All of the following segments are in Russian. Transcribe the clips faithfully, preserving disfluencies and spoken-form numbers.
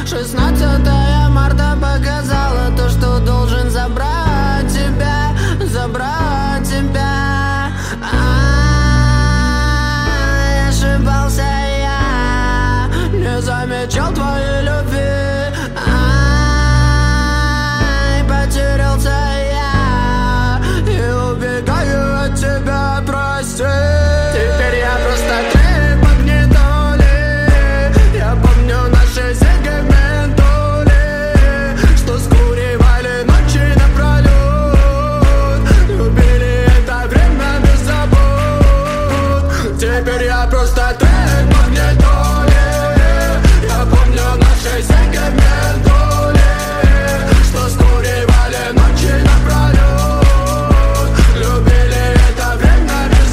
Шестнадцатое марта показало то, что должен забрать тебя, забрать тебя. А-а-а, ошибался я, не замечал твоей любви. А-а-а, потерялся я и убегаю от тебя, прости. Теперь я просто трек магнитоли. Я помню наши сегменты, что скуривали ночи напролет, любили это время без забот. Теперь я просто трек магнитоли. Я помню наши сегменты, что скуривали ночи напролет, любили это время без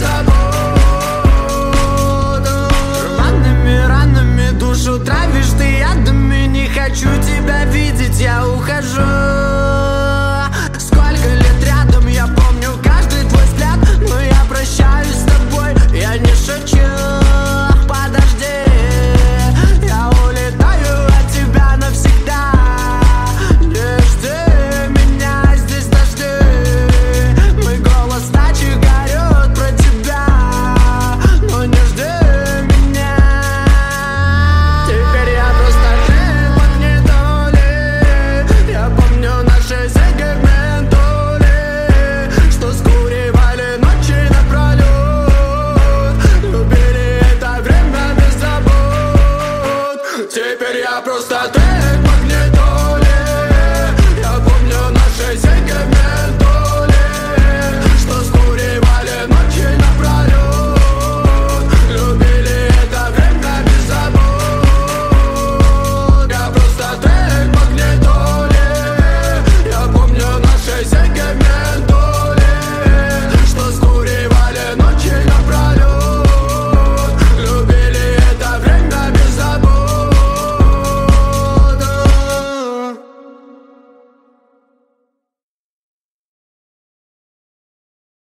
забот. Рваными ранами душу травишь ты ядами. Не хочу тебя видеть, я ухожу. Сколько лет рядом, я помню каждый твой взгляд. Но я прощаюсь с тобой, я не шучу. Подожди, я улетаю от тебя навсегда. Не жди меня, здесь дожди. Мой голос ночи горет про тебя, но не жди меня. Теперь я просто трек магнитоли. Я помню наши сегменты, что скуривали ночи напролет, любили это время без забот. Теперь я просто трек магнитоли. Я помню наши сегменты, что скуривали ночи напролет,